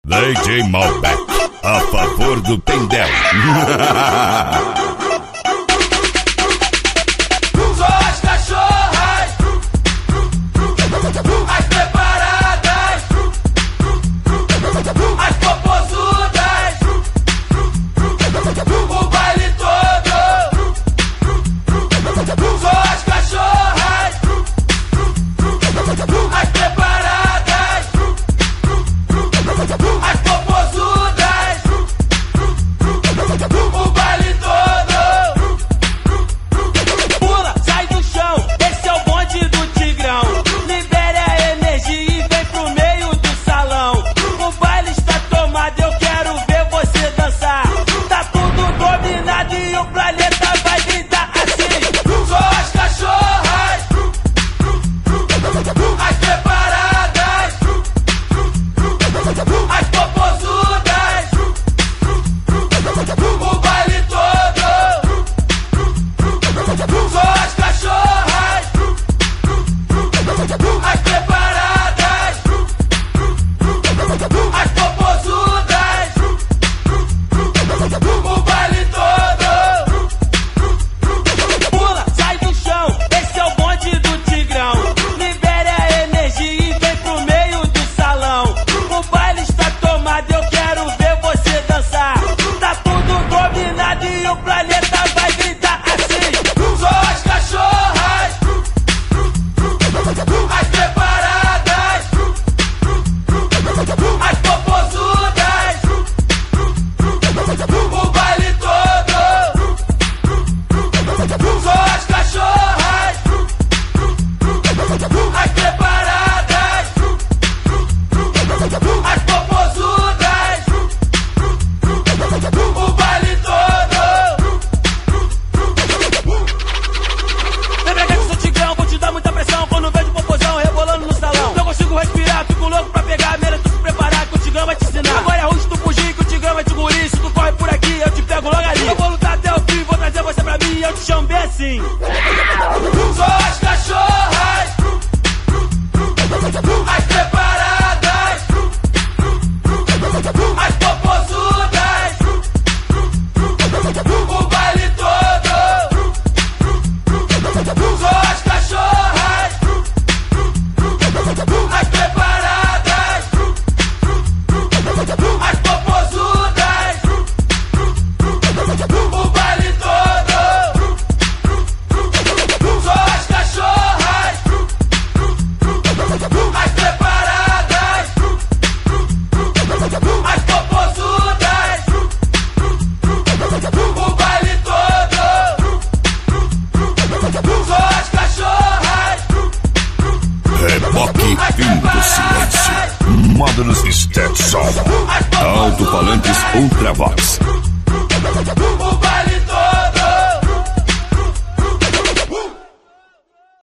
DJ Malbec, a favor do Pendel. Só as cachorras, as preparadas, as popozudas, o baile todo. Só as cachorras, as preparadas, as popozudas, o baile todo. Pula, sai do chão, esse é o bonde do Tigrão. Libere a energia e vem pro meio do salão. O baile está tomado, eu quero ver você dançar. Tá tudo dominado e o planeta vai gritar assim. Só as cachorras, as preparadas, as popozudas, o baile todo. Só as cachorras, as preparadas, as popozudas, o baile todo. Pula, sai do chão, esse é o bonde do Tigrão. Libere a energia e vem pro meio do salão. O baile está tomado, eu quero ver você dançar. Tá tudo dominado e o planeta vai gritar assim. Só as cachorras, as preparadas, as popozudas, o baile todo. Só as cachorras, as preparadas, as popozudas, o baile todo. Vem pra cá que sou Tigrão, vou te dar muita pressão. Quando vejo popozão rebolando no salão, não consigo respirar, fico louco pra pegar. Mereço se preparar que o Tigrão vai te ensinar. Agora é ruim tu fugir que o Tigrão vai te engolir. Se tu corre por aqui, eu te pego logo ali. Eu vou lutar até o fim, vou trazer você pra mim e eu te chamo bem assim. Só as cachorras, as preparadas, as popozudas, o baile todo. Só as cachorras, as preparadas, as popozudas, o baile todo. Só as cachorras, as preparadas, as popozudas, o baile todo. Só as cachorras, Reboque fim do silêncio. Módulos Stetson. Alto-falantes Ultravox.